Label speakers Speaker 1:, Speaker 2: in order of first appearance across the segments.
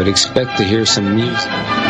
Speaker 1: would expect to hear some music.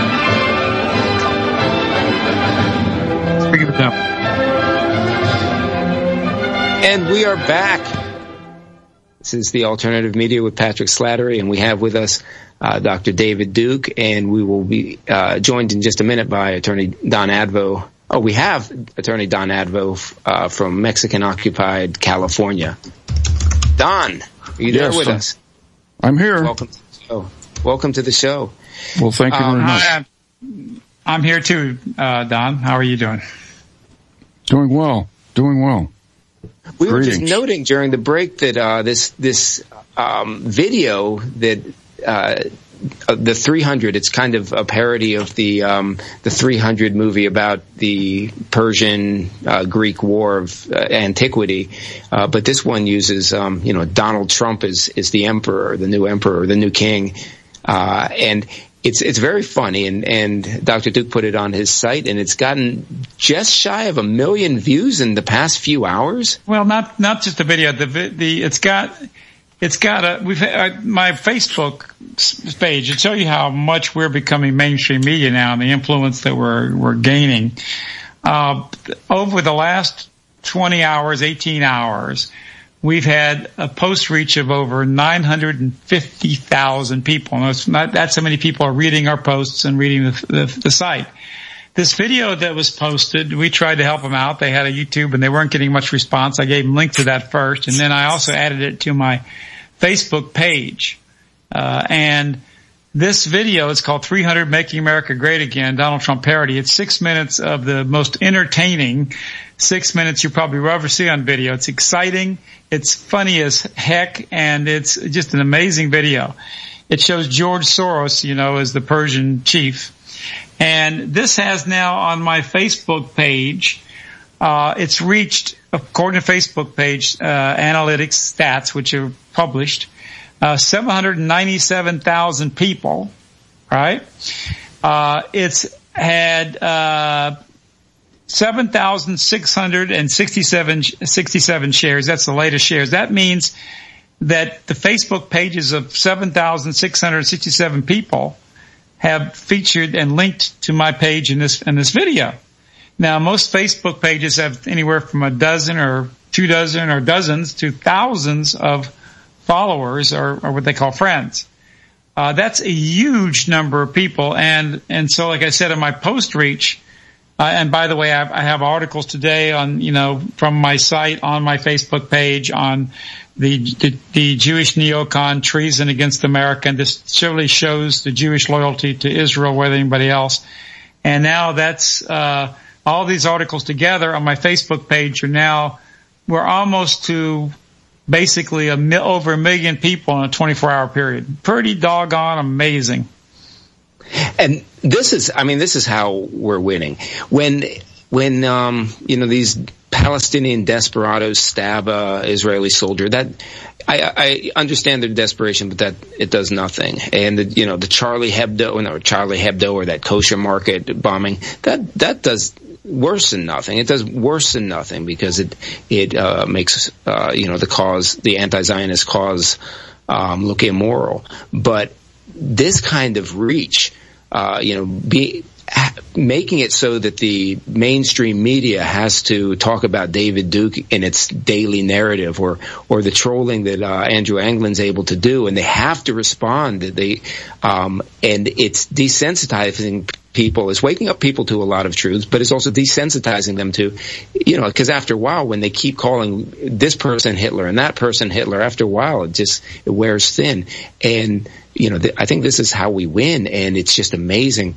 Speaker 1: And we are back. This is the Alternative Media with Patrick Slattery, and we have with us Dr. David Duke, and we will be joined in just a minute by Attorney Don Advo. Oh, we have Attorney Don Advo from Mexican-occupied California. Don, are you there with us?
Speaker 2: I'm here.
Speaker 1: Welcome to the show. Welcome to the show.
Speaker 2: Well, thank you very much.
Speaker 3: I'm here too, Don. How are you doing?
Speaker 2: Doing well.
Speaker 1: We were just noting during the break that this video that the 300, it's kind of a parody of the 300 movie about the Persian Greek War of antiquity, but this one uses Donald Trump is the emperor, the new king, and it's very funny, and Dr. Duke put it on his site, and it's gotten just shy of 1 million views in the past few hours.
Speaker 3: Well, not just the video. It's got my Facebook page. It shows you how much we're becoming mainstream media now, and the influence that we're gaining. Over the last 20 hours, 18 hours. We've had a post reach of over 950,000 people. And it's not that so many people are reading our posts and reading the site. This video that was posted, we tried to help them out. They had a YouTube and they weren't getting much response. I gave them a link to that first, and then I also added it to my Facebook page. And this video is called 300 Making America Great Again, Donald Trump Parody. It's 6 minutes of the most entertaining 6 minutes you probably will ever see on video. It's exciting, it's funny as heck, and it's just an amazing video. It shows George Soros, as the Persian chief. And this has now on my Facebook page, it's reached, according to Facebook page, analytics stats, which are published, 797,000 people, right? It's had 7,667 shares. That's the latest shares. That means that the Facebook pages of 7,667 people have featured and linked to my page in this video. Now, most Facebook pages have anywhere from a dozen or 2 dozen or dozens to thousands of followers or what they call friends. That's a huge number of people. And so, like I said, in my post reach, and by the way, I have articles today on, from my site on my Facebook page on the Jewish neocon treason against America. And this surely shows the Jewish loyalty to Israel more than anybody else. And now that's, all these articles together on my Facebook page we're almost to basically over 1 million people in a 24-hour period. Pretty doggone amazing.
Speaker 1: And this is how we're winning. When these Palestinian desperados stab a Israeli soldier, that I understand their desperation, but that it does nothing. And the Charlie Hebdo or that kosher market bombing, that does worse than nothing. It does worse than nothing because it makes the anti-Zionist cause look immoral. But this kind of reach, making it so that the mainstream media has to talk about David Duke in its daily narrative, or the trolling that Andrew Anglin's able to do, and they have to respond. And it's desensitizing people. It's waking up people to a lot of truths, but it's also desensitizing them to, because after a while, when they keep calling this person Hitler and that person Hitler, after a while it wears thin. And I think this is how we win, and it's just amazing.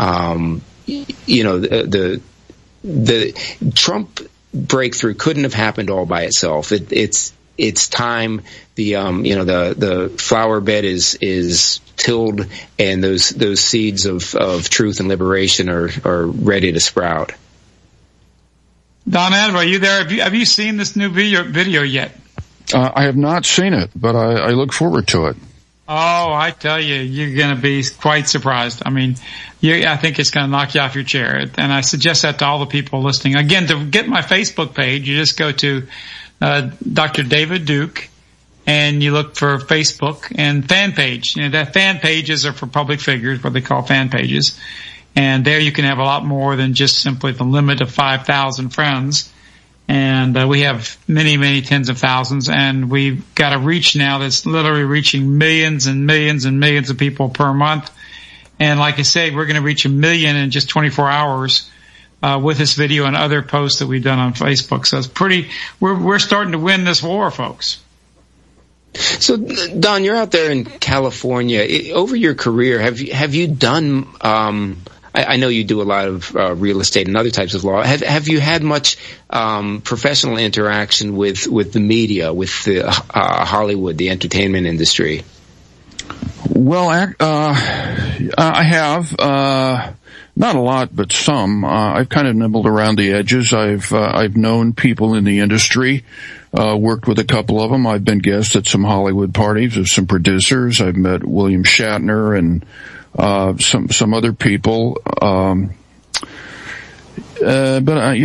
Speaker 1: The Trump breakthrough couldn't have happened all by itself. It's time. The flower bed is tilled, and those seeds of truth and liberation are ready to sprout.
Speaker 3: Don Advo, are you there? Have you seen this new video yet?
Speaker 2: I have not seen it, but I look forward to it.
Speaker 3: Oh, I tell you, you're going to be quite surprised. I mean, I think it's going to knock you off your chair. And I suggest that to all the people listening. Again, to get my Facebook page, you just go to Dr. David Duke, and you look for Facebook and fan page. That fan pages are for public figures, what they call fan pages. And there you can have a lot more than just simply the limit of 5,000 friends. And we have many, many tens of thousands, and we've got a reach now that's literally reaching millions and millions and millions of people per month. And like I say, we're going to reach 1 million in just 24 hours with this video and other posts that we've done on Facebook. So it's we're starting to win this war, folks.
Speaker 1: So, Don, you're out there in California. Over your career, have you done? I know you do a lot of real estate and other types of law. Have you had much professional interaction with the media, with the Hollywood, the entertainment industry?
Speaker 2: Well, I have. Not a lot, but some. I've kind of nibbled around the edges. I've known people in the industry, worked with a couple of them. I've been guest at some Hollywood parties of some producers. I've met William Shatner and some other people. But I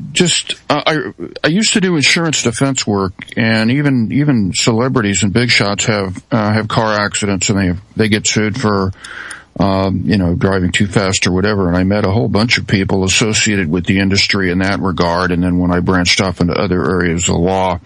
Speaker 2: used to do insurance defense work, and even celebrities and big shots have car accidents, and they get sued for driving too fast or whatever. And I met a whole bunch of people associated with the industry in that regard. And then when I branched off into other areas of law,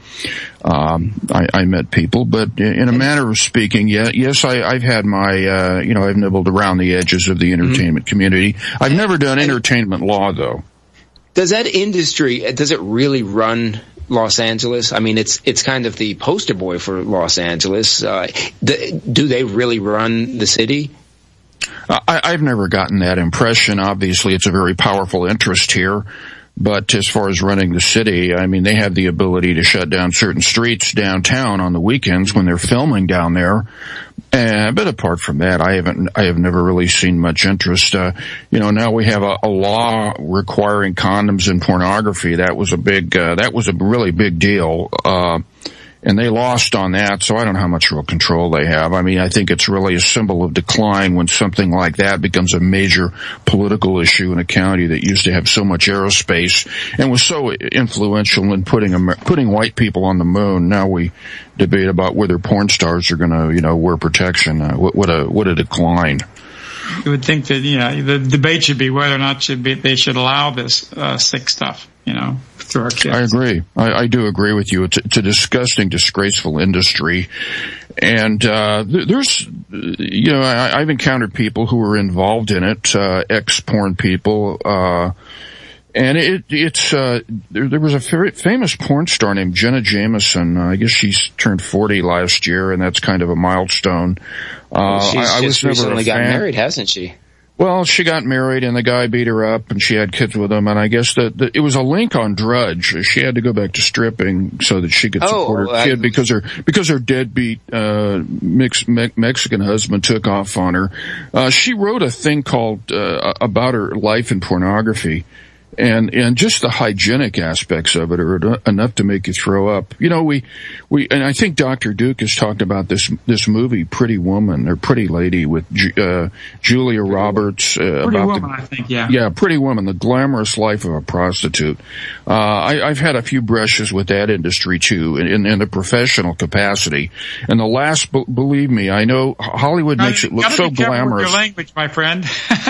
Speaker 2: I met people. But in a manner of speaking, yes, I've had my, I've nibbled around the edges of the entertainment community. I've never done entertainment law, though.
Speaker 1: Does that industry, does it really run Los Angeles? I mean, it's kind of the poster boy for Los Angeles. Do they really run the city?
Speaker 2: I've never gotten that impression. Obviously, it's a very powerful interest here. But as far as running the city, I mean, they have the ability to shut down certain streets downtown on the weekends when they're filming down there. But apart from that, I have never really seen much interest. Now we have a law requiring condoms in pornography. That was a really big deal. And they lost on that, so I don't know how much real control they have. I mean, I think it's really a symbol of decline when something like that becomes a major political issue in a county that used to have so much aerospace and was so influential in putting white people on the moon. Now we debate about whether porn stars are going to, wear protection. What a decline.
Speaker 3: You would think that, the debate should be whether or not they should allow this sick stuff, through our kids.
Speaker 2: I agree. I do agree with you. It's a disgusting, disgraceful industry. And there's, I've encountered people who are involved in it, ex-porn people, and there was a very famous porn star named Jenna Jameson. I guess she's turned 40 last year, and that's kind of a milestone.
Speaker 1: She's just recently got married, hasn't she?
Speaker 2: Well, she got married, and the guy beat her up, and she had kids with him, and I guess that it was a link on Drudge. She had to go back to stripping so that she could support her kid because her deadbeat Mexican husband took off on her. She wrote a thing called about her life in pornography. And just the hygienic aspects of it are enough to make you throw up. And I think Dr. Duke has talked about this movie, Pretty Woman, or Pretty Lady, with Julia Roberts.
Speaker 3: I think, yeah.
Speaker 2: Yeah, Pretty Woman, the glamorous life of a prostitute. I've had a few brushes with that industry too, in the professional capacity. And the last, believe me, I know Hollywood makes it look so glamorous.
Speaker 3: Your language, my friend.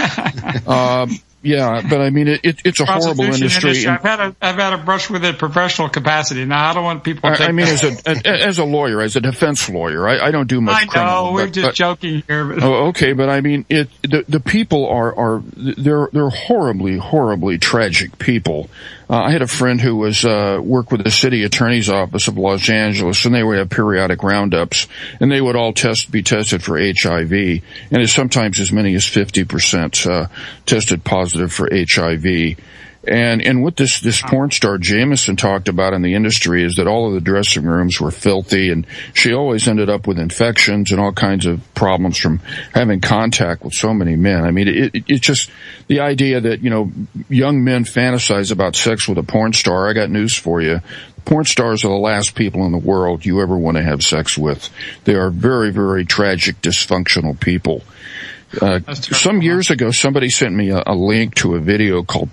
Speaker 2: Yeah, but I mean, it's a horrible industry.
Speaker 3: I've had a brush with it in professional capacity. Now, I don't want people to think
Speaker 2: as a lawyer, as a defense lawyer, I don't do much criminal.
Speaker 3: I know, we're just joking here. But.
Speaker 2: Oh, okay, but I mean, the people they're horribly, horribly tragic people. I had a friend who was worked with the city attorney's office of Los Angeles, and they would have periodic roundups, and they would all be tested for HIV, and it's sometimes as many as 50% tested positive for HIV. And what this porn star Jameson talked about in the industry is that all of the dressing rooms were filthy, and she always ended up with infections and all kinds of problems from having contact with so many men. I mean, it's just the idea that, young men fantasize about sex with a porn star. I got news for you. Porn stars are the last people in the world you ever want to have sex with. They are very, very tragic, dysfunctional people. Some years ago, somebody sent me a link to a video called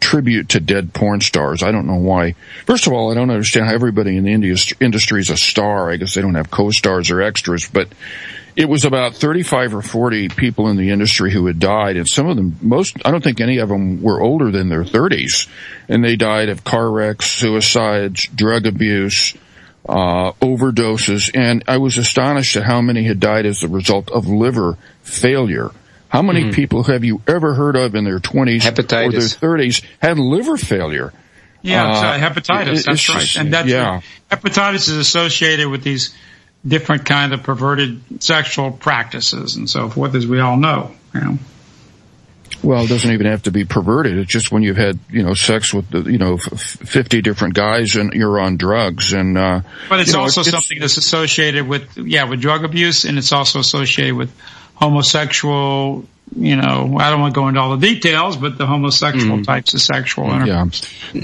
Speaker 2: tribute to dead porn stars. I don't know why. First of all, I don't understand how everybody in the industry is a star. I guess they don't have co-stars or extras, but it was about 35 or 40 people in the industry who had died, and some of them, I don't think any of them were older than their 30s, and they died of car wrecks, suicides, drug abuse, overdoses, and I was astonished at how many had died as a result of liver failure. How many people have you ever heard of in their 20s
Speaker 1: hepatitis.
Speaker 2: or their 30s had liver failure?
Speaker 3: Yeah, hepatitis, that's right. And that's hepatitis is associated with these different kind of perverted sexual practices and so forth, as we all know. You know.
Speaker 2: Well, it doesn't even have to be perverted. It's just when you've had, sex with, 50 different guys and you're on drugs. And
Speaker 3: but it's also something that's associated with drug abuse, and it's also associated with homosexual, I don't want to go into all the details, but the homosexual types of sexual intercourse.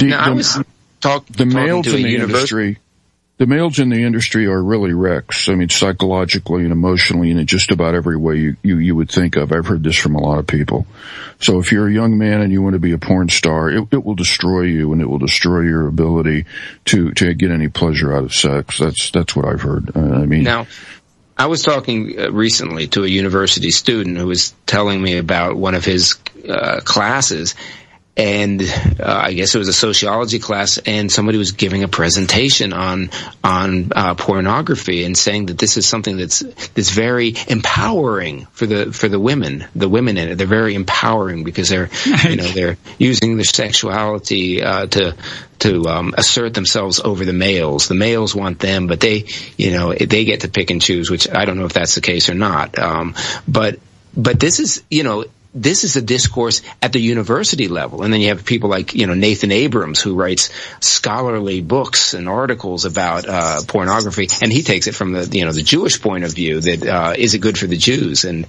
Speaker 2: The males in the industry are really wrecks. I mean, psychologically and emotionally and in just about every way you would think of. I've heard this from a lot of people. So if you're a young man and you want to be a porn star, it will destroy you, and it will destroy your ability to get any pleasure out of sex. That's what I've heard.
Speaker 1: Now, I was talking recently to a university student who was telling me about one of his classes, and I guess it was a sociology class, and somebody was giving a presentation on pornography and saying that this is something that's very empowering for the women in it. They're very empowering because they're using their sexuality to assert themselves over the males. The males want them, but they get to pick and choose, which I don't know if that's the case or not. But this is, this is a discourse at the university level. And then you have people like, Nathan Abrams, who writes scholarly books and articles about pornography, and he takes it from the Jewish point of view, that is it good for the Jews? And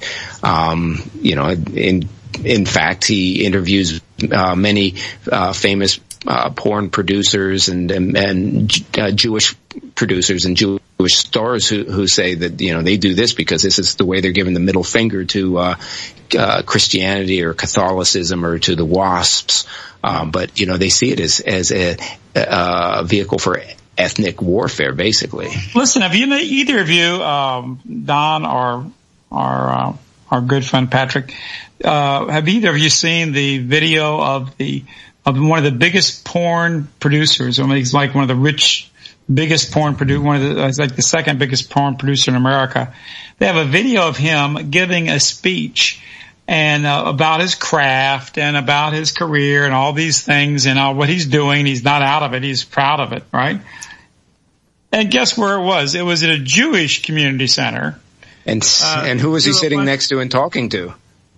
Speaker 1: in fact, he interviews many famous porn producers and Jewish producers and Jewish stars who say that they do this because this is the way they're giving the middle finger to Christianity or Catholicism or to the WASPs, but they see it as a vehicle for ethnic warfare, basically.
Speaker 3: Listen, have either of you, Don or our good friend Patrick, have either of you seen the video of one of the biggest porn producers? I mean, he's like one of the biggest porn producer, it's like the second biggest porn producer in America. They have a video of him giving a speech and about his craft and about his career and all these things and what he's doing. He's not out of it. He's proud of it, right? And guess where it was? It was at a Jewish community center.
Speaker 1: And who was he sitting next to and talking to?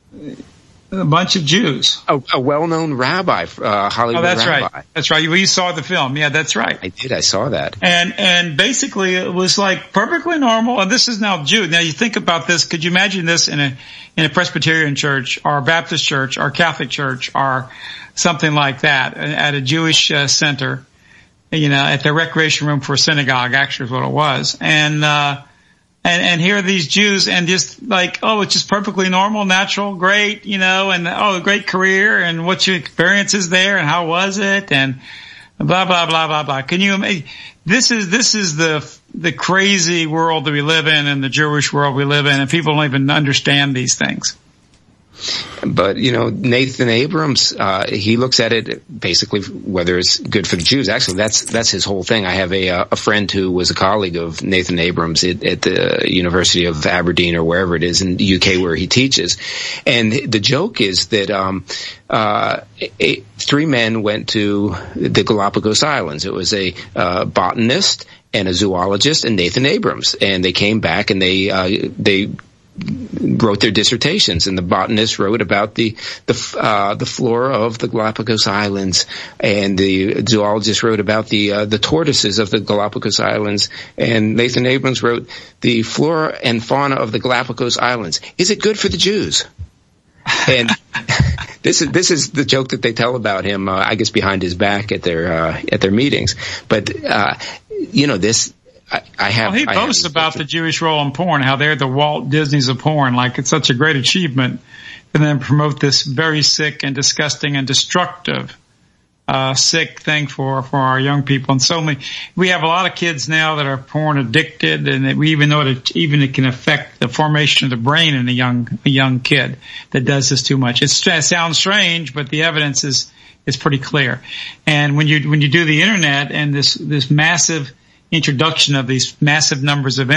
Speaker 3: A bunch of Jews.
Speaker 1: A well-known rabbi, Hollywood
Speaker 3: that's
Speaker 1: rabbi.
Speaker 3: Right. That's right. You saw the film. Yeah, that's right.
Speaker 1: I did. I saw that.
Speaker 3: And basically it was like perfectly normal. And this is now Jew. Now you think about this. Could you imagine this in a Presbyterian church or a Baptist church or Catholic church or something like that at a Jewish center, at the recreation room for a synagogue, actually is what it was. And here are these Jews and just like, it's just perfectly normal, natural, great, and great career and what's your experiences there and how was it and blah, blah, blah, blah, blah. Can you imagine? This is the crazy world that we live in and the Jewish world we live in, and people don't even understand these things.
Speaker 1: But, Nathan Abrams, he looks at it basically whether it's good for the Jews. Actually, that's his whole thing. I have a friend who was a colleague of Nathan Abrams at the University of Aberdeen or wherever it is in the UK where he teaches. And the joke is that 3 men went to the Galapagos Islands. It was a botanist and a zoologist and Nathan Abrams. And they came back and they wrote their dissertations, and the botanist wrote about the flora of the Galapagos Islands, and the zoologist wrote about the tortoises of the Galapagos Islands, and Nathan Abrams wrote the flora and fauna of the Galapagos Islands. Is it good for the Jews? And this is the joke that they tell about him, I guess behind his back at their meetings. But this.
Speaker 3: He boasts about the Jewish role in porn, how they're the Walt Disneys of porn, like it's such a great achievement for them to promote this very sick and disgusting and destructive sick thing for our young people. And we have a lot of kids now that are porn addicted, and we even know it can affect the formation of the brain in a young kid that does this too much. It sounds strange, but the evidence is pretty clear. And when you do the internet and this massive introduction of these massive numbers of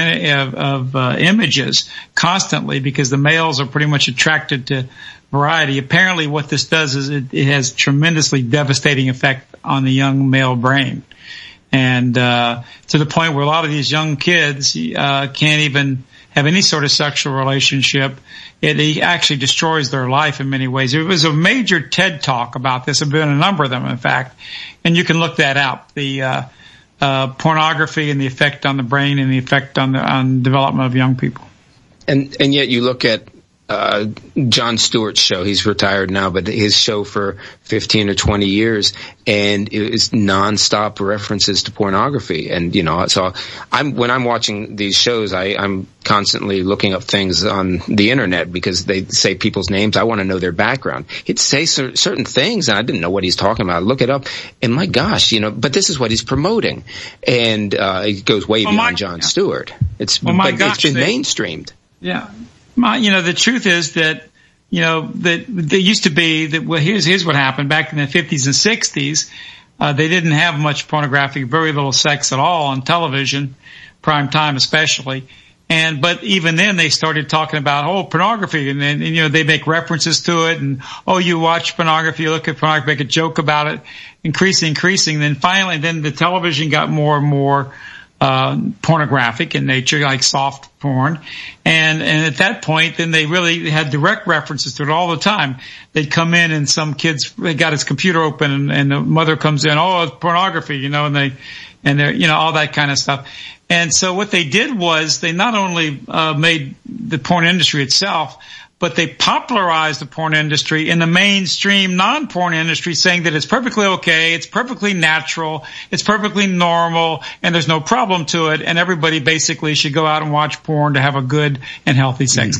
Speaker 3: images constantly, because the males are pretty much attracted to variety. Apparently what this does is it has tremendously devastating effect on the young male brain. And to the point where a lot of these young kids can't even have any sort of sexual relationship. It actually destroys their life in many ways. There was a major TED Talk about this. There have been a number of them, in fact. And you can look that up. The pornography and the effect on the brain and the effect on development of young people. And
Speaker 1: yet you look at Jon Stewart's show. He's retired now, but his show for 15 or 20 years, and it was nonstop references to pornography. And so when I'm watching these shows, I'm constantly looking up things on the internet because they say people's names. I want to know their background. He'd say certain things, and I didn't know what he's talking about. I look it up, and my gosh, but this is what he's promoting, and it goes way beyond Jon Stewart. It's been mainstreamed.
Speaker 3: Yeah. The truth is that, that there used to be that, well, here's what happened back in the 50s and 60s. They didn't have much pornography, very little sex at all on television, prime time especially. But even then they started talking about, pornography. And then, they make references to it. And, you watch pornography, you look at pornography, make a joke about it, increasing. Then finally, the television got more and more pornographic in nature, like soft porn. And at that point, then they really had direct references to it all the time. They'd come in and some kids, they got his computer open and the mother comes in, it's pornography, and they're, all that kind of stuff. And so what they did was they not only, made the porn industry itself, but they popularized the porn industry in the mainstream non-porn industry, saying that it's perfectly okay, it's perfectly natural, it's perfectly normal, and there's no problem to it, and everybody basically should go out and watch porn to have a good and healthy sex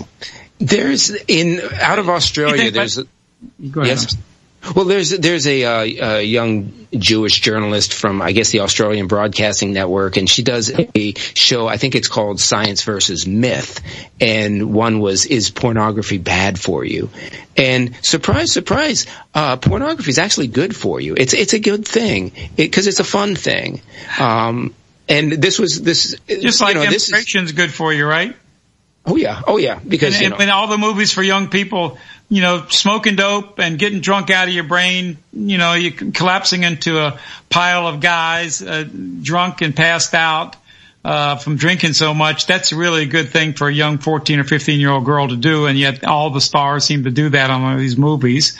Speaker 3: life.
Speaker 1: Out of Australia, there's
Speaker 3: go ahead. Yes.
Speaker 1: Well, there's a young Jewish journalist from, I guess, the Australian Broadcasting Network, and she does a show, I think it's called Science versus Myth, and one was, is pornography bad for you? And surprise, surprise, pornography is actually good for you. It's a good thing, because it's a fun thing. And this
Speaker 3: just like information's good for you, right?
Speaker 1: Oh yeah, because
Speaker 3: and all the movies for young people, smoking dope and getting drunk out of your brain, you collapsing into a pile of guys, drunk and passed out, from drinking so much. That's really a good thing for a young 14 or 15-year-old girl to do. And yet all the stars seem to do that on one of these movies.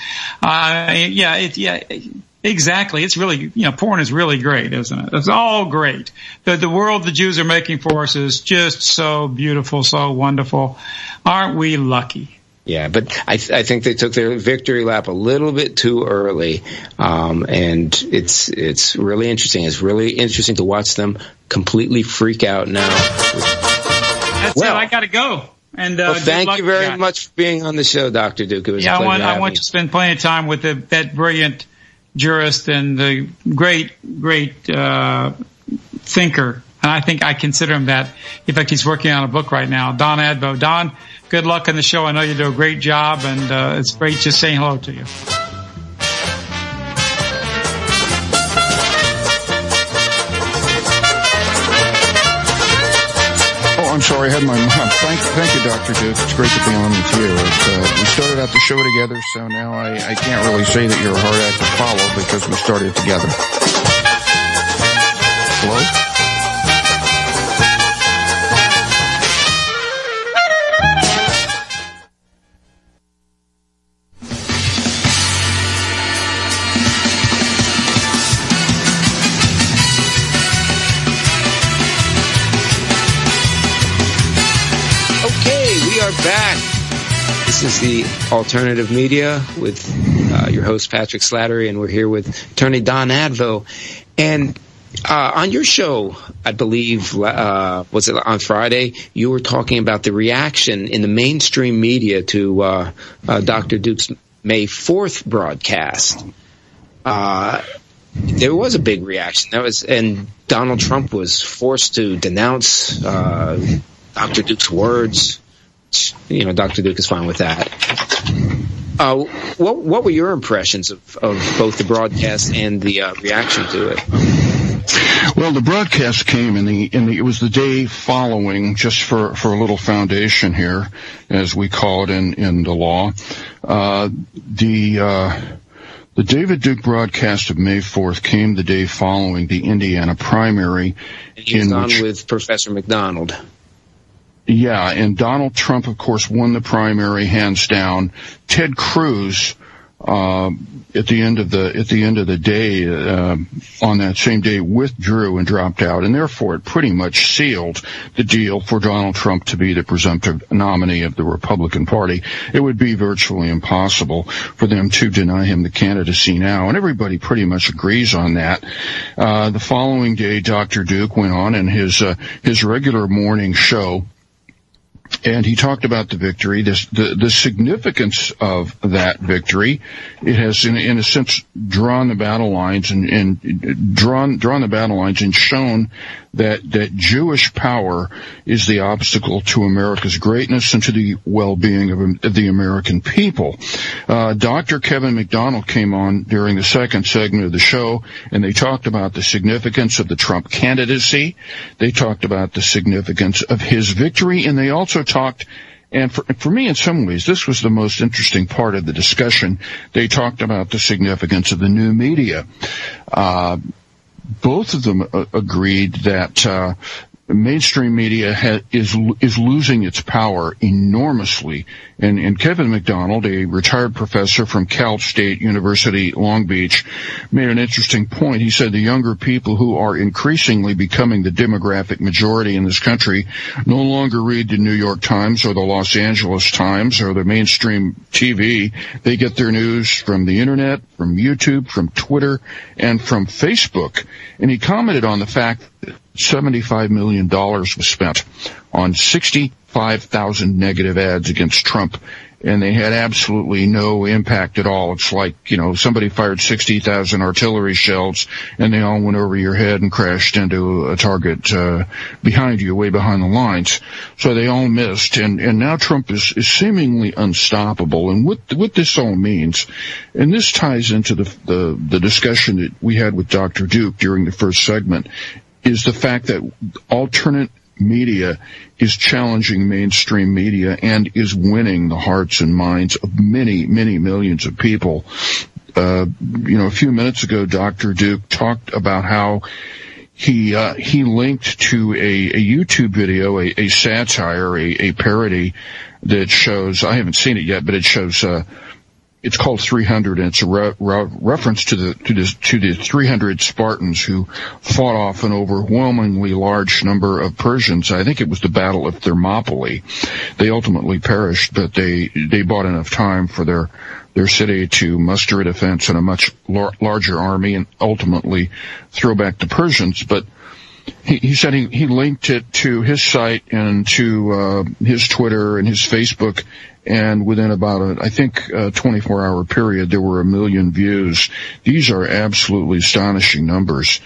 Speaker 3: Exactly. It's really, porn is really great, isn't it? It's all great. The world the Jews are making for us is just so beautiful, so wonderful. Aren't we lucky?
Speaker 1: Yeah, but I think they took their victory lap a little bit too early. And it's really interesting. It's really interesting to watch them completely freak out now.
Speaker 3: That's it. I got to go. And
Speaker 1: thank you very much for being on the show, Dr. Duke. It was a pleasure.
Speaker 3: I want you to spend plenty of time with that brilliant jurist and the great thinker. And I think I consider him that. In fact, he's working on a book right now. Don Advo. Don, good luck on the show. I know you do a great job, and it's great just saying hello to you.
Speaker 2: I'm sorry, I had my mom. Thank you, Dr. Duke. It's great to be on with you. We started out the show together, so now I can't really say that you're a hard act to follow because we started together. Hello?
Speaker 1: Back. This is the Alternative Media with your host Patrick Slattery, and we're here with attorney Don Advo. And on your show, I believe, was it on Friday, you were talking about the reaction in the mainstream media to Dr. Duke's May 4th broadcast. there was a big reaction. And Donald Trump was forced to denounce Dr. Duke's words. Dr. Duke is fine with that. What were your impressions of both the broadcast and the reaction to it?
Speaker 2: Well, the broadcast came it was the day following, just for a little foundation here, as we call it in the law. The David Duke broadcast of May 4th came the day following the Indiana primary.
Speaker 1: And he was on with Professor McDonald.
Speaker 2: Yeah, and Donald Trump, of course, won the primary hands down. Ted Cruz, at the end of the day, on that same day, withdrew and dropped out, and therefore it pretty much sealed the deal for Donald Trump to be the presumptive nominee of the Republican Party. It would be virtually impossible for them to deny him the candidacy now, and everybody pretty much agrees on that. The following day, Dr. Duke went on in his regular morning show, and he talked about the victory, the significance of that victory. It has, in a sense, drawn the battle lines and drawn the battle lines and shown that Jewish power is the obstacle to America's greatness and to the well-being of the American people. Dr. Kevin McDonald came on during the second segment of the show, and they talked about the significance of the Trump candidacy. They talked about the significance of his victory, and they also talked, and for me in some ways this was the most interesting part of the discussion, they talked about the significance of the new media. Both of them agreed that mainstream media is losing its power enormously. And Kevin McDonald, a retired professor from Cal State University, Long Beach, made an interesting point. He said the younger people who are increasingly becoming the demographic majority in this country no longer read the New York Times or the Los Angeles Times or the mainstream TV. They get their news from the internet, from YouTube, from Twitter, and from Facebook. And he commented on the fact that $75 million was spent on 65,000 negative ads against Trump, and they had absolutely no impact at all. It's like, somebody fired 60,000 artillery shells, and they all went over your head and crashed into a target behind you, way behind the lines. So they all missed, and now Trump is seemingly unstoppable. And what this all means, and this ties into the discussion that we had with Dr. Duke during the first segment, is the fact that alternate media is challenging mainstream media and is winning the hearts and minds of many, many millions of people. A few minutes ago, Dr. Duke talked about how he linked to a YouTube video, a satire, a parody that shows, I haven't seen it yet, but it shows, it's called 300, and it's a reference to the 300 Spartans who fought off an overwhelmingly large number of Persians. I think it was the Battle of Thermopylae. They ultimately perished, but they bought enough time for their city to muster a defense and a much larger army and ultimately throw back the Persians. But he said he linked it to his site and to his Twitter and his Facebook, and within about a 24-hour period, there were 1 million views. These are absolutely astonishing numbers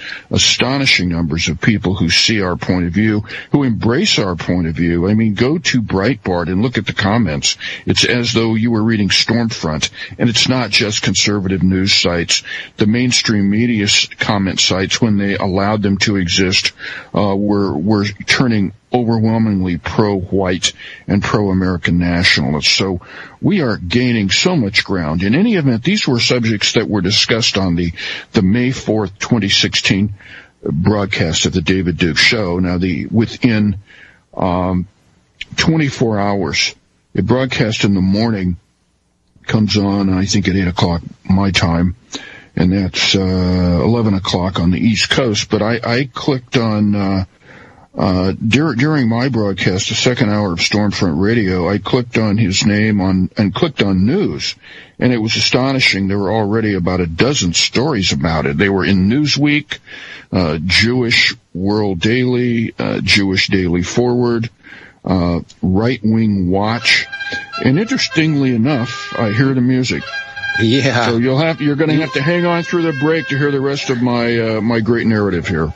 Speaker 2: of people who see our point of view, who embrace our point of view. I mean, go to Breitbart and look at the comments. It's as though you were reading Stormfront, and it's not just conservative news sites. The mainstream media comment sites, when they allowed them to exist, were turning overwhelmingly pro-white and pro-American nationalists. So we are gaining so much ground. In any event, these were subjects that were discussed on the May 4th, 2016 broadcast of the David Duke Show. Now, within 24 hours, a broadcast in the morning comes on, I think at 8 o'clock my time, and that's 11 o'clock on the East Coast. But I clicked on during my broadcast, the second hour of Stormfront Radio, I clicked on his name and clicked on news, and it was astonishing. There were already about a dozen stories about it. They were in Newsweek, Jewish World Daily, Jewish Daily Forward, Right Wing Watch, and interestingly enough, I hear the music.
Speaker 1: Yeah.
Speaker 2: So you're going to have to hang on through the break to hear the rest of my my great narrative here.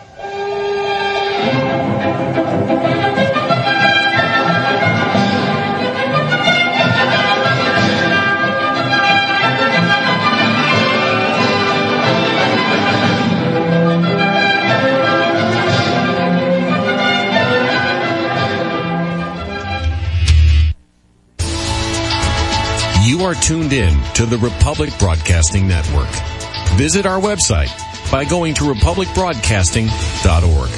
Speaker 4: You are tuned in to the Republic Broadcasting Network. Visit our website by going to republicbroadcasting.org.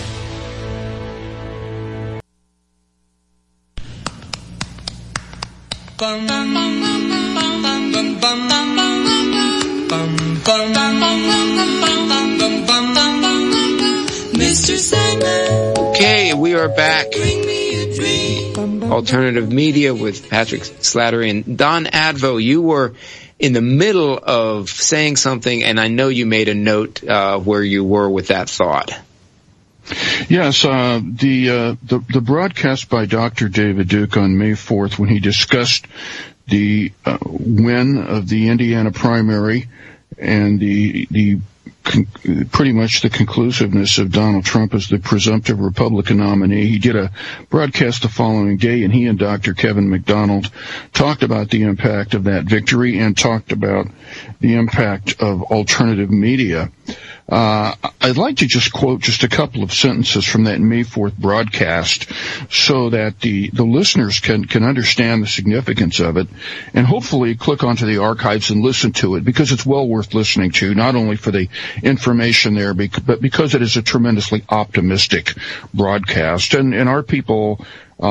Speaker 1: Mr. Simon. Okay, we are back. Bring me a dream. Alternative Media with Patrick Slattery and Don Advo. You were in the middle of saying something, and I know you made a note where you were with that thought.
Speaker 2: Yes, the broadcast by Dr. David Duke on May 4th, when he discussed the win of the Indiana primary and the pretty much the conclusiveness of Donald Trump as the presumptive Republican nominee. He did a broadcast the following day, and he and Dr. Kevin McDonald talked about the impact of that victory and talked about the impact of alternative media. I'd like to just quote just a couple of sentences from that May 4th broadcast so that the listeners can understand the significance of it, and hopefully click onto the archives and listen to it, because it's well worth listening to, not only for the information there, but because it is a tremendously optimistic broadcast. And our people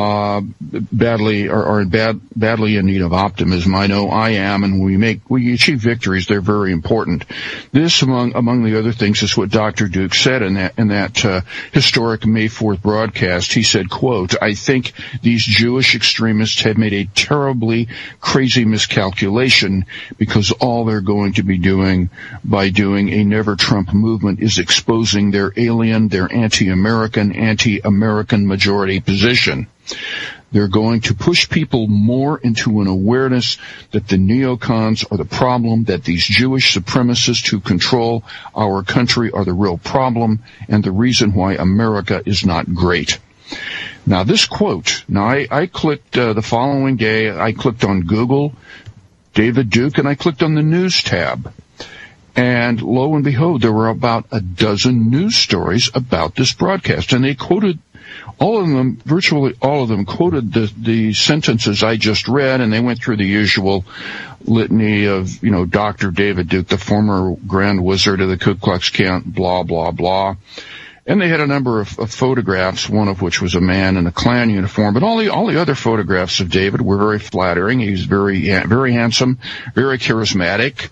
Speaker 2: badly in need of optimism. I know I am, and we achieve victories. They're very important. This, among the other things, is what Dr. Duke said in that historic May 4th broadcast. He said, quote, "I think these Jewish extremists have made a terribly crazy miscalculation, because all they're going to be doing by doing a Never Trump movement is exposing their alien, their anti-American majority position. They're going to push people more into an awareness that the neocons are the problem, that these Jewish supremacists who control our country are the real problem, and the reason why America is not great." Now, this quote, I clicked the following day, I clicked on Google, David Duke, and I clicked on the news tab. And lo and behold, there were about a dozen news stories about this broadcast, and they quoted virtually all of them quoted the sentences I just read, and they went through the usual litany of, Dr. David Duke, the former Grand Wizard of the Ku Klux Klan, blah, blah, blah. And they had a number of photographs, one of which was a man in a Klan uniform, but all the other photographs of David were very flattering. He was very, very handsome, very charismatic,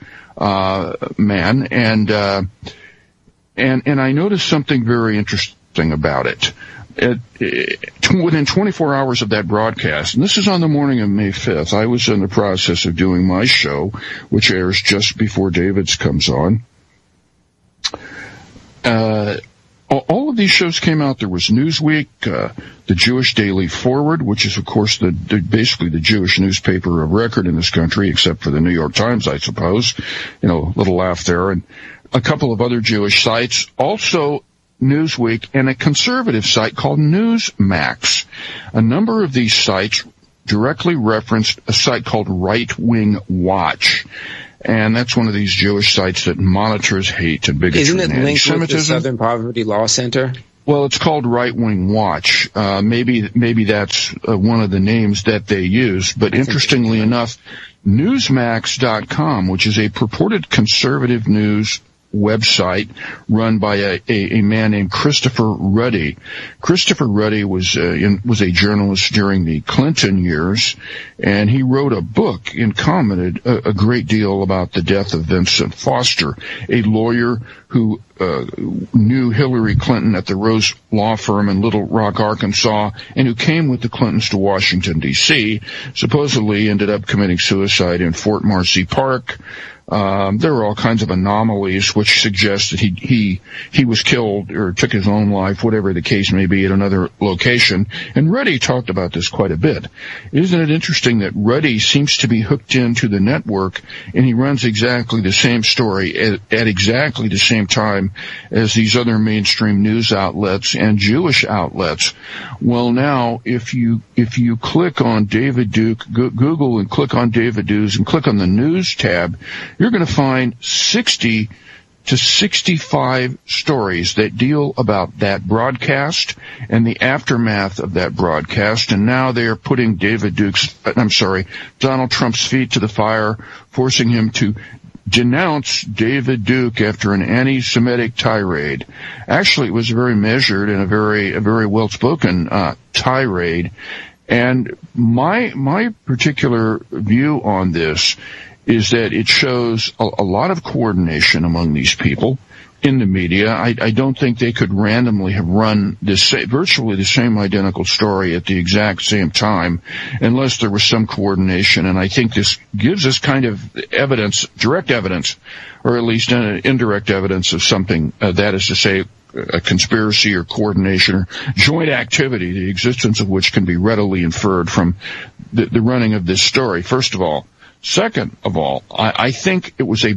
Speaker 2: man, and I noticed something very interesting about it. Within 24 hours of that broadcast, and this is on the morning of May 5th, I was in the process of doing my show, which airs just before David's comes on. All of these shows came out. There was Newsweek, the Jewish Daily Forward, which is, of course, basically the Jewish newspaper of record in this country, except for the New York Times, I suppose. Little laugh there. And a couple of other Jewish sites. Also, Newsweek, and a conservative site called Newsmax. A number of these sites directly referenced a site called Right Wing Watch. And that's one of these Jewish sites that monitors hate and bigotry and anti-Semitism. Isn't it linked with the Southern Poverty Law Center? Well, it's called Right Wing Watch. Maybe that's one of the names that they use. But interestingly enough, Newsmax.com, which is a purported conservative news website run by a man named Christopher Ruddy. Christopher Ruddy was a journalist during the Clinton years, and he wrote a book and commented a great deal about the death of Vincent Foster, a lawyer who knew Hillary Clinton at the Rose Law Firm in Little Rock, Arkansas, and who came with the Clintons to Washington, D.C., supposedly ended up committing suicide in Fort Marcy Park. There are all kinds of anomalies which suggest that he was killed or took his own life, whatever the case may be, at another location. And Ruddy talked about this quite a bit. Isn't it interesting that Ruddy seems to be hooked into the network, and he runs exactly the same story at exactly the same time as these other mainstream news outlets and Jewish outlets? Well, now, if you click on David Duke, Google and click on David Duke and click on the news tab, you're going to find 60 to 65 stories that deal about that broadcast and the aftermath of that broadcast. And now they are putting Donald Trump's feet to the fire, forcing him to denounce David Duke after an anti-Semitic tirade. Actually, it was very measured and a very well-spoken tirade. And my particular view on this is that it shows a lot of coordination among these people in the media. I don't think they could randomly have run virtually the same identical story at the exact same time unless there was some coordination. And I think this gives us kind of evidence, direct evidence, or at least indirect evidence of something, that is to say, a conspiracy or coordination or joint activity, the existence of which can be readily inferred from the running of this story, first of all. Second of all, I think it was a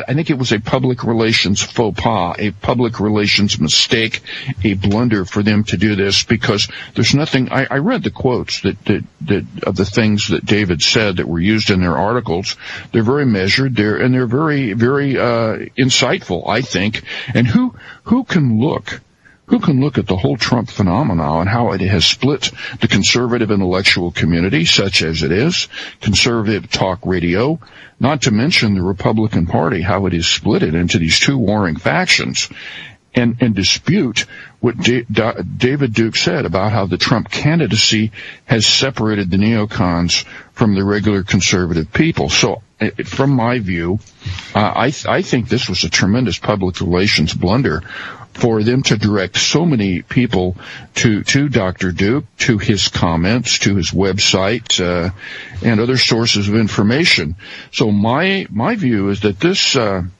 Speaker 2: public relations faux pas, a public relations mistake, a blunder for them to do this, because there's nothing. I read the quotes that of the things that David said that were used in their articles. They're very measured. They're very, very insightful, I think. And who can look at the whole Trump phenomenon and how it has split the conservative intellectual community, such as it is, conservative talk radio, not to mention the Republican Party, how it is split it into these two warring factions, and dispute what David Duke said about how the Trump candidacy has separated the neocons from the regular conservative people. So, from my view, I think this was a tremendous public relations blunder for them to direct so many people to Dr. Duke, to his comments, to his website, and other sources of information. So my view is that this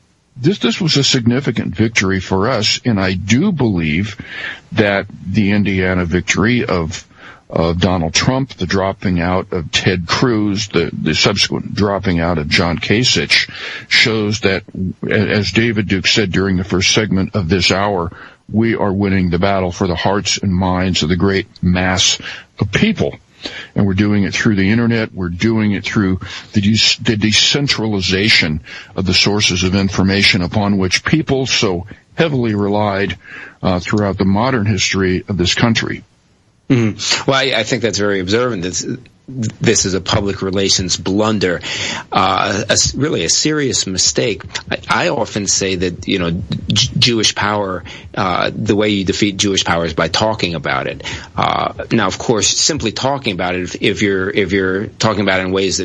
Speaker 2: was a significant victory for us, and I do believe that the Indiana victory of Donald Trump, the dropping out of Ted Cruz, the subsequent dropping out of John Kasich, shows that, as David Duke said during the first segment of this hour, we are winning the battle for the hearts and minds of the great mass of people. And we're doing it through the internet. We're doing it through the decentralization of the sources of information upon which people so heavily relied throughout the modern history of this country.
Speaker 1: Mm-hmm. Well, I think that's very observant. This is a public relations blunder, really a serious mistake. I often say that, Jewish power, the way you defeat Jewish power is by talking about it. Now, of course, simply talking about it, if you're talking about it in ways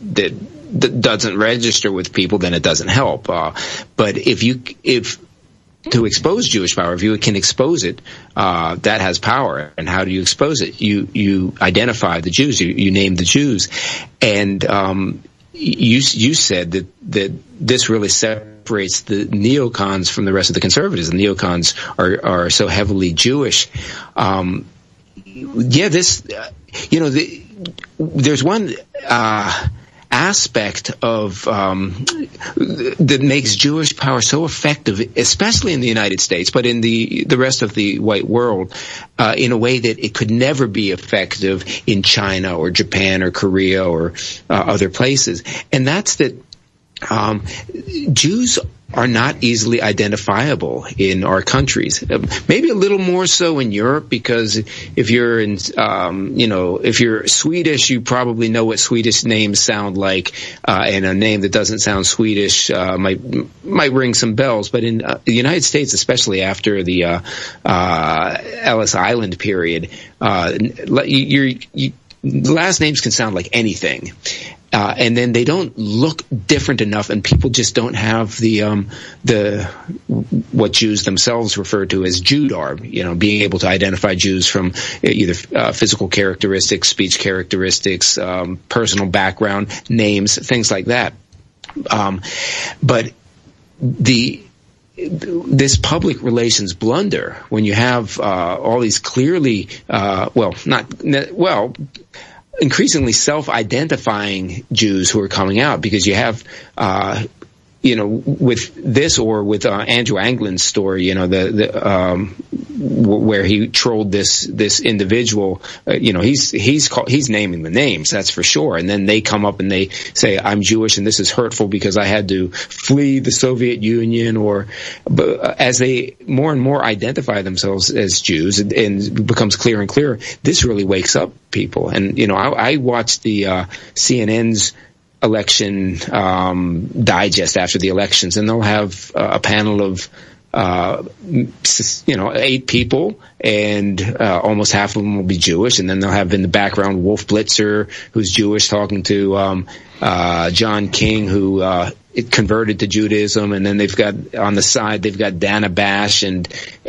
Speaker 1: that doesn't register with people, then it doesn't help. But if to expose Jewish power, if you can expose it, that has power. And how do you expose it? You identify the Jews. You name the Jews. And you said that this really separates the neocons from the rest of the conservatives. The neocons are so heavily Jewish. There's one aspect of that makes Jewish power so effective, especially in the United States, but in the rest of the white world, in a way that it could never be effective in China or Japan or Korea or other places. And that's that Jews are not easily identifiable in our countries. Maybe a little more so in Europe, because if you're if you're Swedish, you probably know what Swedish names sound like, and a name that doesn't sound Swedish might ring some bells. But in the United States, especially after the Ellis Island period, last names can sound like anything. And then they don't look different enough, and people just don't have the what Jews themselves refer to as Judar, being able to identify Jews from either physical characteristics, speech characteristics, personal background, names, things like that. But this public relations blunder, when you have all these clearly, increasingly self-identifying Jews who are coming out, because you have, with this, or with Andrew Anglin's story, where he trolled this individual, he's naming the names, that's for sure. And then they come up and they say, I'm Jewish and this is hurtful because I had to flee the Soviet Union, but as they more and more identify themselves as Jews, and it becomes clearer and clearer, this really wakes up people. And, I watched the CNN's election digest after the elections, and they'll have a panel of 8 people, and almost half of them will be Jewish, and then they'll have in the background Wolf Blitzer, who's Jewish, talking to John King, who converted to Judaism, and then they've got on the side Dana Bash and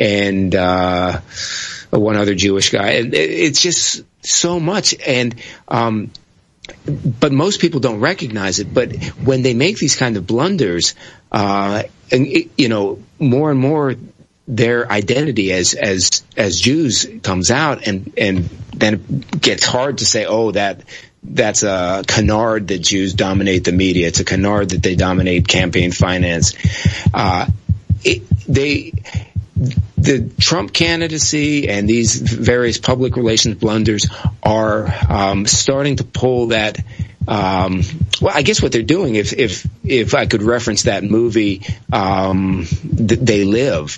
Speaker 1: one other Jewish guy. And it's just so much, and but most people don't recognize it. But when they make these kind of blunders, more and more their identity as Jews comes out, and then it gets hard to say, that's a canard that Jews dominate the media. It's a canard that they dominate campaign finance. The Trump candidacy and these various public relations blunders are starting to pull that. I guess what they're doing, if I could reference that movie, They Live,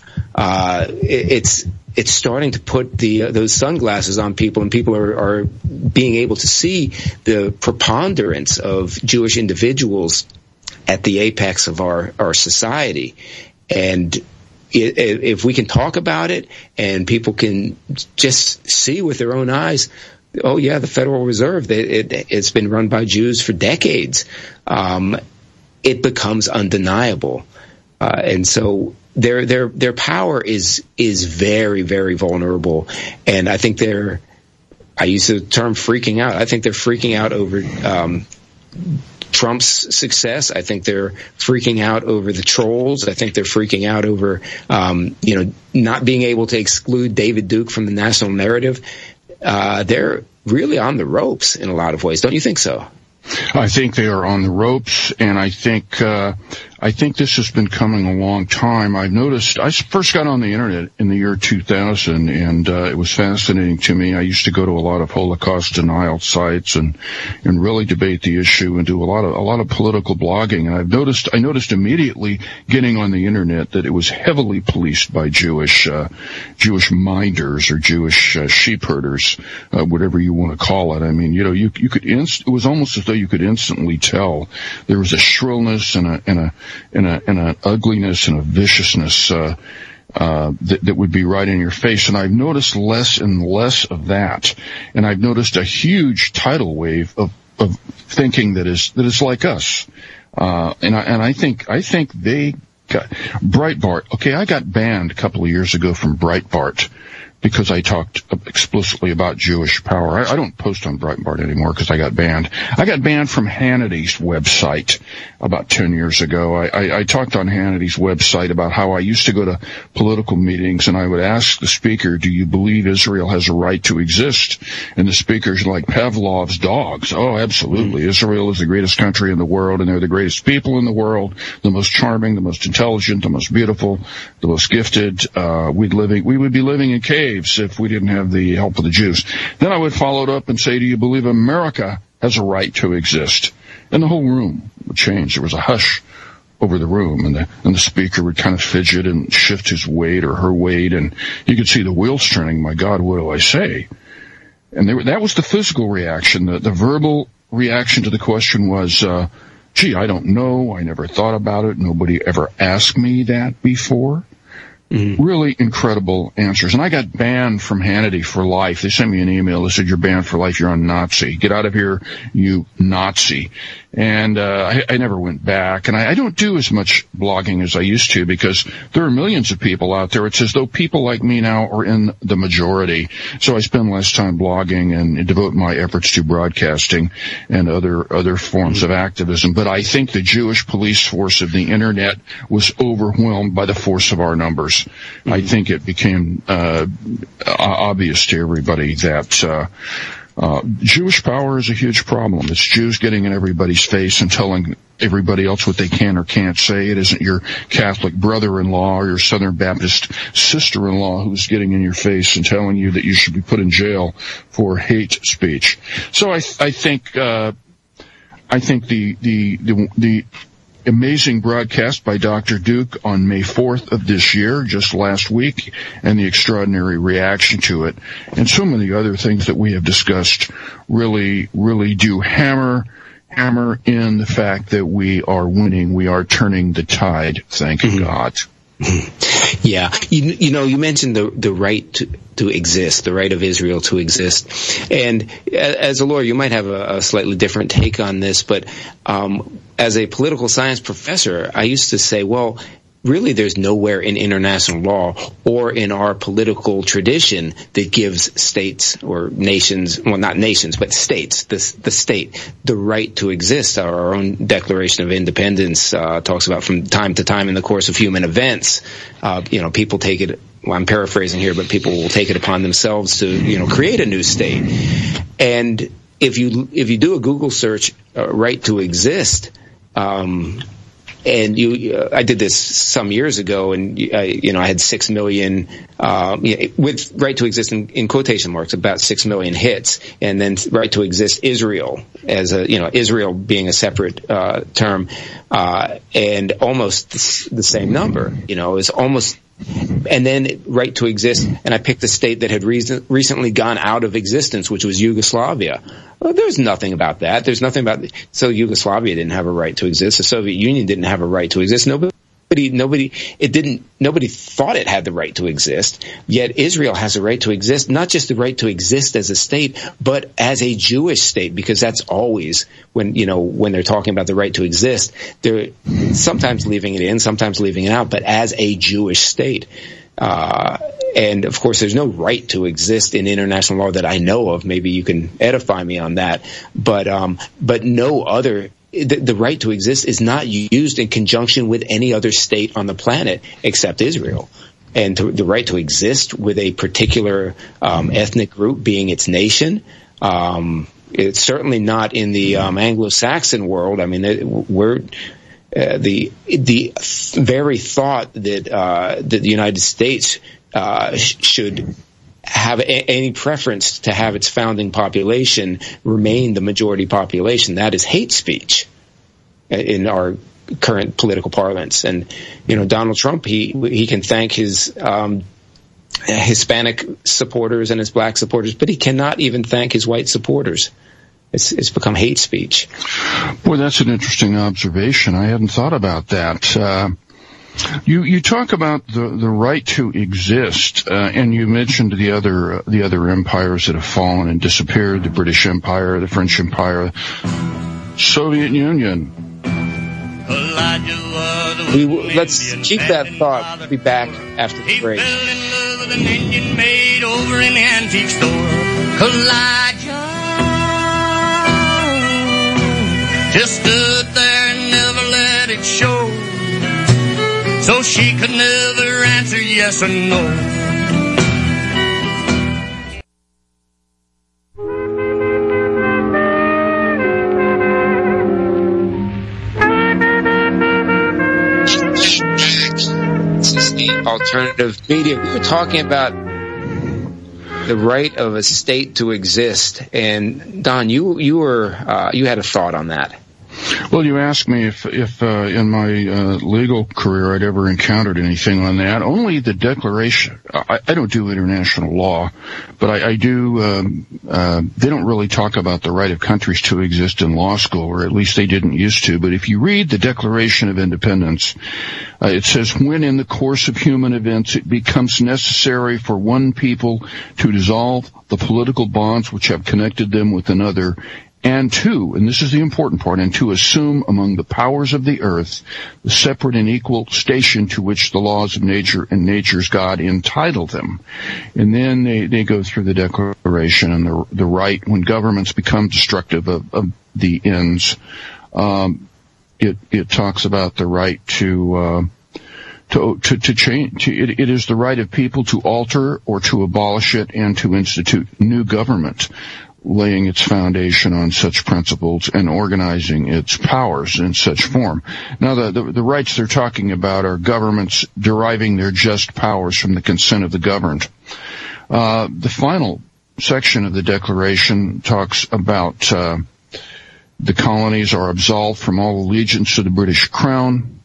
Speaker 1: it's starting to put those sunglasses on people, and people are being able to see the preponderance of Jewish individuals at the apex of our society. And if we can talk about it and people can just see with their own eyes, oh yeah, the Federal Reserve, it's been run by Jews for decades, it becomes undeniable. And so their power is very, very vulnerable. And I think I use the term freaking out. I think they're freaking out over Trump's success. I think they're freaking out over the trolls. I think they're freaking out over, not being able to exclude David Duke from the national narrative. They're really on the ropes in a lot of ways. Don't you think so?
Speaker 2: I think they are on the ropes, and I think this has been coming a long time. I've noticed, I first got on the internet in the year 2000, and it was fascinating to me. I used to go to a lot of Holocaust denial sites and really debate the issue and do a lot of political blogging. And I noticed immediately getting on the internet that it was heavily policed by Jewish minders or Jewish sheep herders, whatever you want to call it. I mean, you could it was almost as though you could instantly tell there was a shrillness and an ugliness and a viciousness that would be right in your face. And I've noticed less and less of that. And I've noticed a huge tidal wave of thinking that is like us. And I think they got Breitbart. Okay, I got banned a couple of years ago from Breitbart because I talked explicitly about Jewish power. I don't post on Breitbart anymore because I got banned. I got banned from Hannity's website about 10 years ago. I talked on Hannity's website about how I used to go to political meetings and I would ask the speaker, do you believe Israel has a right to exist? And the speaker's like Pavlov's dogs. Oh, absolutely. Israel is the greatest country in the world, and they're the greatest people in the world, the most charming, the most intelligent, the most beautiful, the most gifted. We would be living in caves if we didn't have the help of the Jews. Then I would follow it up and say, do you believe America has a right to exist? And the whole room would change. There was a hush over the room, and the speaker would kind of fidget and shift his weight or her weight, and you could see the wheels turning. My God, what do I say? And that was the physical reaction. The verbal reaction to the question was, gee, I don't know. I never thought about it. Nobody ever asked me that before. Really incredible answers. And I got banned from Hannity for life. They sent me an email that said, "You're banned for life. You're a Nazi. Get out of here, you Nazi." And I never went back. And I don't do as much blogging as I used to because there are millions of people out there. It's as though people like me now are in the majority. So I spend less time blogging and devote my efforts to broadcasting and other forms of activism. But I think the Jewish police force of the Internet was overwhelmed by the force of our numbers. I think it became obvious to everybody that Jewish power is a huge problem. It's Jews getting in everybody's face and telling everybody else what they can or can't say. It isn't your Catholic brother-in-law or your Southern Baptist sister-in-law who's getting in your face and telling you that you should be put in jail for hate speech. So I think the amazing broadcast by Dr. Duke on May 4th of this year, just last week, and the extraordinary reaction to it, and so many other things that we have discussed really, really do hammer in the fact that we are winning. We are turning the tide, thank God.
Speaker 1: Yeah. You mentioned the right to exist, the right of Israel to exist. And as a lawyer, you might have a slightly different take on this, but as a political science professor, I used to say, well, really there's nowhere in international law or in our political tradition that gives states or nations, well, not nations, but states, the state, the right to exist. Our own Declaration of Independence talks about from time to time in the course of human events, people take it, well, I'm paraphrasing here, but people will take it upon themselves to, create a new state. And if you do a Google search, right to exist, and I did this some years ago, and I had 6 million with right to exist in quotation marks, about 6 million hits, and then right to exist Israel as Israel being a separate term, and almost the same number. Is almost. And then right to exist, and I picked a state that had recently gone out of existence, which was Yugoslavia. Well, there's nothing about that. There's nothing about so Yugoslavia didn't have a right to exist. The Soviet Union didn't have a right to exist. Nobody thought it had the right to exist. Yet Israel has a right to exist, not just the right to exist as a state, but as a Jewish state, because that's always when they're talking about the right to exist, they're sometimes leaving it in, sometimes leaving it out, but as a Jewish state. And of course, there's no right to exist in international law that I know of. Maybe you can edify me on that, but no other. The right to exist is not used in conjunction with any other state on the planet except Israel. And the right to exist with a particular ethnic group being its nation, it's certainly not in the Anglo-Saxon world. I mean, we're the very thought that the United States should have any preference to have its founding population remain the majority population. That is hate speech in our current political parlance. And, Donald Trump, he can thank his Hispanic supporters and his black supporters, but he cannot even thank his white supporters. It's become hate speech.
Speaker 2: Boy, that's an interesting observation. I hadn't thought about that. You talk about the right to exist, and you mentioned the other empires that have fallen and disappeared: the British Empire, the French Empire, Soviet Union.
Speaker 1: Let's keep that thought. We'll be back after the break.
Speaker 5: He fell in love with an Indian maid over in the antique store. Elijah just stood there and never let it show. So she could never answer yes or no.
Speaker 1: This is the alternative media. We were talking about the right of a state to exist, and Don, you had a thought on that.
Speaker 2: Well, you asked me if in my legal career I'd ever encountered anything on that. Only the Declaration. I don't do international law, but I do. They don't really talk about the right of countries to exist in law school, or at least they didn't used to. But if you read the Declaration of Independence, it says, when in the course of human events it becomes necessary for one people to dissolve the political bonds which have connected them with another, and this is the important part, and to assume among the powers of the earth the separate and equal station to which the laws of nature and nature's God entitle them. And then they go through the Declaration and the right, when governments become destructive of the ends. It talks about the right to change. It is the right of people to alter or to abolish it and to institute new government, laying its foundation on such principles and organizing its powers in such form. Now, the rights they're talking about are governments deriving their just powers from the consent of the governed. The final section of the Declaration talks about the colonies are absolved from all allegiance to the British Crown,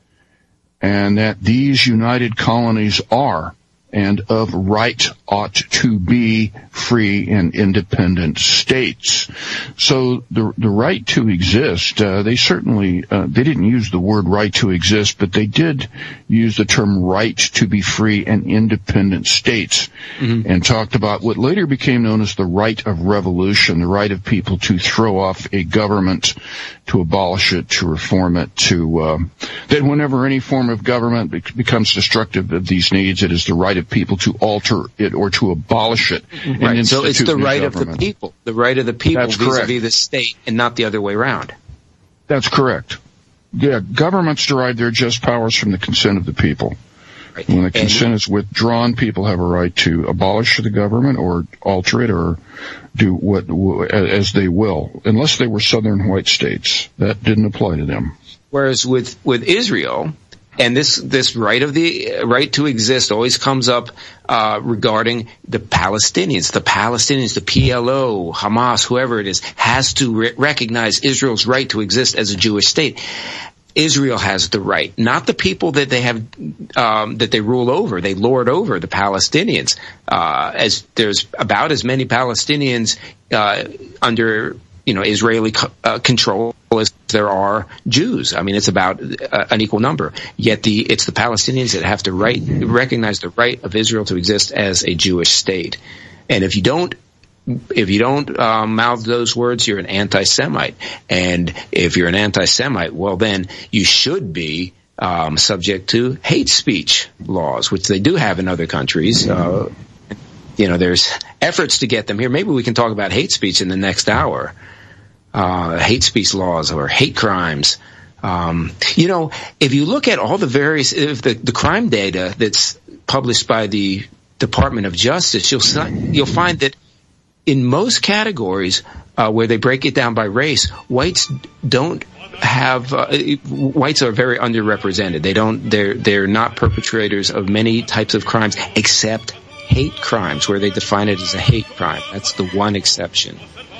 Speaker 2: and that these united colonies are and of right ought to be free and independent states. So the right to exist, they certainly, they didn't use the word right to exist, but they did use the term right to be free and independent states, and talked about what later became known as the right of revolution, the right of people to throw off a government, to abolish it, to reform it, that whenever any form of government becomes destructive of these needs, it is the right of people to alter it or to abolish it.
Speaker 1: Right, so it's the right of the people. The right of the people vis-a-vis the state, and not the other way around.
Speaker 2: That's correct. Yeah, governments derive their just powers from the consent of the people. Right. When the consent is withdrawn, people have a right to abolish the government or alter it or do as they will, unless they were southern white states. That didn't apply to them.
Speaker 1: Whereas with Israel, and this right right to exist always comes up regarding the Palestinians. The Palestinians, the PLO, Hamas, whoever it is, has to recognize Israel's right to exist as a Jewish state. Israel has the right, not the people that they have that they rule over. They lord over the Palestinians. As there's about as many Palestinians under Israeli control as there are Jews. I mean, it's about an equal number. Yet it's the Palestinians that have to recognize the right of Israel to exist as a Jewish state. And if you don't mouth those words, you're an anti-Semite. And if you're an anti-Semite, well, then you should be subject to hate speech laws, which they do have in other countries. There's efforts to get them here. Maybe we can talk about hate speech in the next hour. Hate speech laws or hate crimes. If you look at all the various, the crime data that's published by the Department of Justice, you'll find that in most categories where they break it down by race, whites don't have whites are very underrepresented. They're not perpetrators of many types of crimes except hate crimes, where they define it as a hate crime. That's the one exception.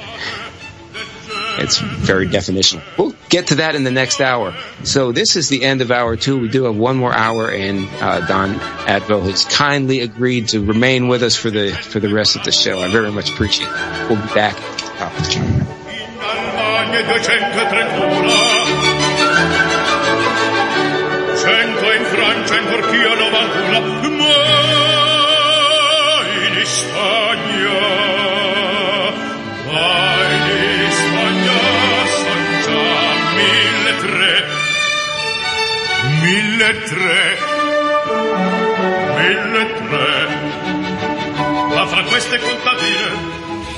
Speaker 1: It's very definitional. We'll get to that in the next hour. So this is the end of hour 2. We do have one more hour, and Don Atwill has kindly agreed to remain with us for the rest of the show. I very much appreciate it. We'll be back at the top of the show.
Speaker 6: Ma fra queste contadine